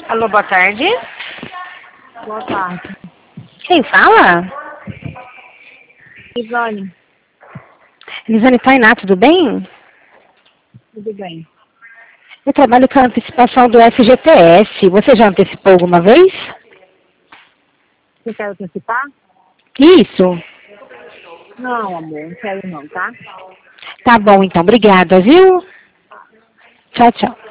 Alô, boa tarde. Boa tarde. Quem fala? Ivane, Elisane Tainá, tudo bem? tudo bem? Eu trabalho com a antecipação do FGTS. Você já antecipou alguma vez? Você quer antecipar? Isso. Não, amor, não quero não, tá? Tá bom, então. Obrigada, viu? Tchau, tchau.